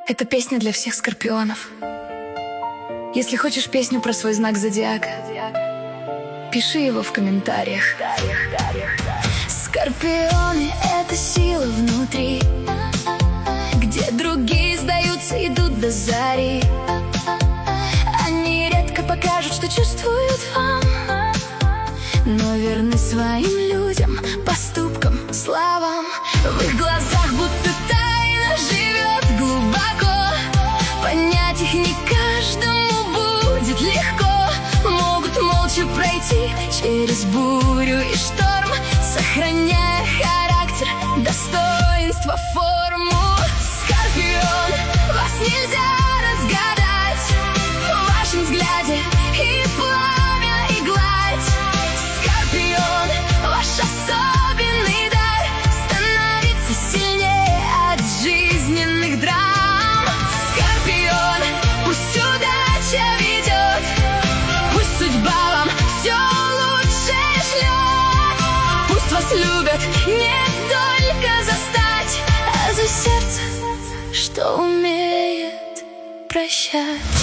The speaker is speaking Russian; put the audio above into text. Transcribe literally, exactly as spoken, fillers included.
Это песня для всех скорпионов. Если хочешь песню про свой знак зодиака, пиши его в комментариях. Скорпионы — это сила внутри, где другие сдаются, идут до зари. Они редко покажут, что чувствуют вам, но верны своим людям, поступкам, словам. В их глазах будто тайна живет глубоко. Понять их не каждому будет легко. Могут молча пройти через бурю и шторм, сохраняя характер, достоинство, форму. Скорпион, вас нельзя разгадать в вашем взгляде и пламя, и гладь. Скорпион, ваш особенный дар становится сильнее от жизненных драм. Скорпион, пусть удача ведет, пусть судьба вам все лучшее шлет. Пусть вас любят не только за стать, а за сердце, что умеет прощать.